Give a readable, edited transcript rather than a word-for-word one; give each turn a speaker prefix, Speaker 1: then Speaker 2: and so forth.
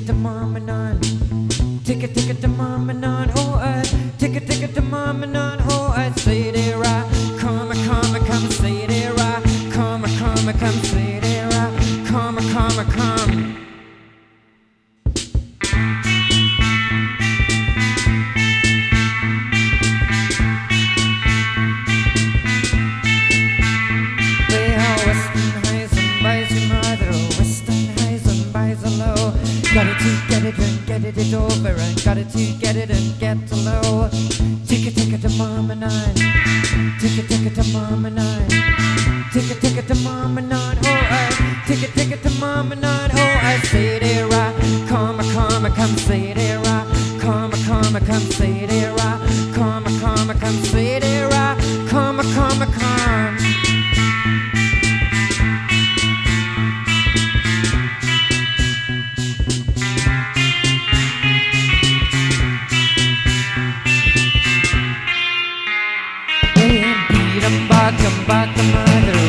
Speaker 1: to mom and on. Ticket to mom and on. Oh, I ticket to mom and on. Oh, I say there I come, say there I come, say there I come. Got it to get it and get it over, and got it to get it and get to low. Ticket to mom and I. Ticket to mom and I. Ticket to mom and I. Oh, I ticket to mom and I. Oh, I say there I come, say there I come, say there I come, say there I come. Beat 'em back, mother.